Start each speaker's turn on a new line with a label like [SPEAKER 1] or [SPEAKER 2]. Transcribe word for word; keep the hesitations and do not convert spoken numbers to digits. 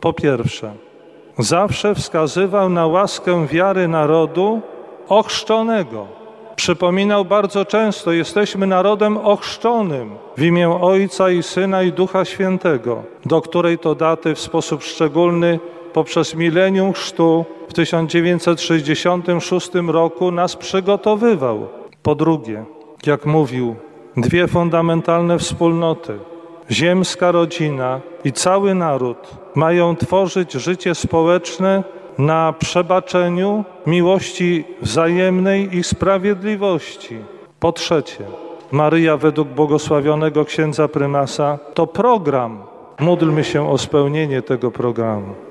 [SPEAKER 1] Po pierwsze, zawsze wskazywał na łaskę wiary narodu ochrzczonego. Przypominał bardzo często, jesteśmy narodem ochrzczonym w imię Ojca i Syna i Ducha Świętego, do której to daty w sposób szczególny poprzez milenium chrztu w tysiąc dziewięćset sześćdziesiątym szóstym roku nas przygotowywał. Po drugie, jak mówił, dwie fundamentalne wspólnoty, ziemska rodzina i cały naród mają tworzyć życie społeczne na przebaczeniu, miłości wzajemnej i sprawiedliwości. Po trzecie, Maryja według błogosławionego księdza prymasa to program. Módlmy się o spełnienie tego programu.